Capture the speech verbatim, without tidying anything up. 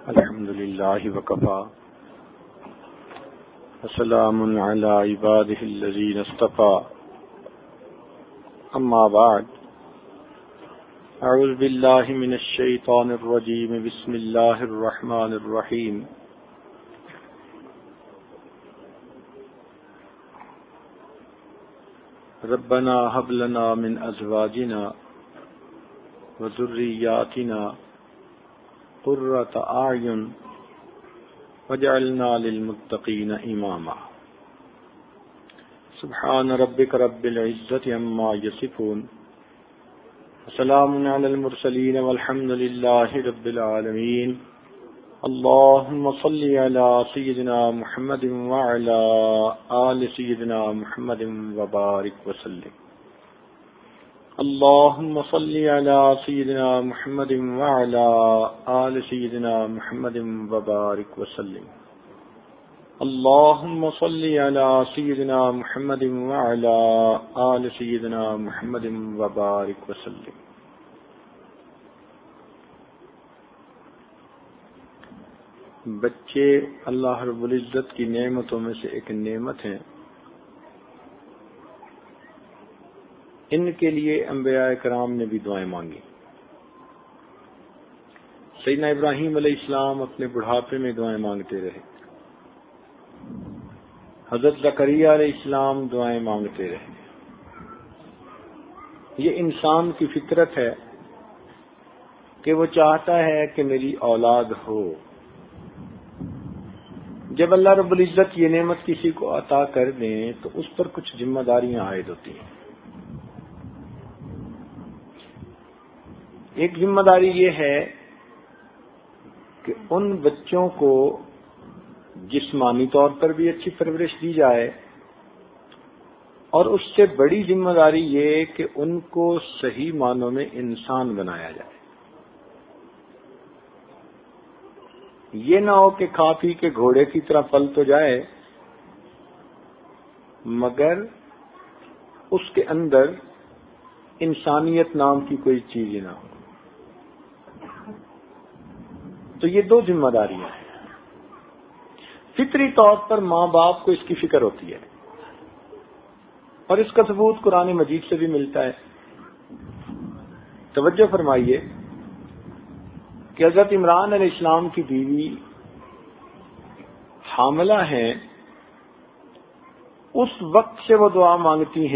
الحمد لله وكفى وسلام على عباده الذين اصطفى أما بعد أعوذ بالله من الشيطان الرجيم بسم الله الرحمن الرحيم ربنا هب لنا من أزواجنا وذرياتنا قرة أعين واجعلنا للمتقين إماما سبحان ربك رب العزة عما يصفون وسلام على المرسلين والحمد لله رب العالمين اللهم صل على سيدنا محمد وعلى آل سيدنا محمد وبارك وسلم اللهم صل على سيدنا محمد وعلى آل سيدنا محمد وبارك وسلم اللهم صل على سيدنا محمد وعلى آل سيدنا محمد وبارك وسلم بچے اللہ رب العزت کی نعمتوں میں سے ایک نعمت ہیں. ان کے لیے انبیاء کرام نے بھی دعائیں مانگی. سیدنا ابراہیم علیہ السلام اپنے بڑھاپے میں دعائیں مانگتے رہے. حضرت زکریا علیہ السلام دعائیں مانگتے رہے. یہ انسان کی فطرت ہے کہ وہ چاہتا ہے کہ میری اولاد ہو. جب اللہ رب العزت یہ نعمت کسی کو عطا کر دیں تو اس پر کچھ ذمہ داریاں عائد ہوتی ہیں. ایک ذمہ داری یہ ہے کہ ان بچوں کو جسمانی طور پر بھی اچھی پرورش دی جائے اور اس سے بڑی ذمہ داری یہ کہ ان کو صحیح معنوں میں انسان بنایا جائے. یہ نہ ہو کہ کھا پی کے گھوڑے کی طرح پل تو جائے مگر اس کے اندر انسانیت نام کی کوئی چیز ہی نہ ہو. تو یہ دو ذمہ داریاں ہیں. فطری طور پر ماں باپ کو اس کی فکر ہوتی ہے اور اس کا ثبوت قرآن مجید سے بھی ملتا ہے. توجہ فرمائیے کہ حضرت عمران علیہ السلام کی بیوی حاملہ ہیں. اس وقت سے وہ دعا مانگتی ہیں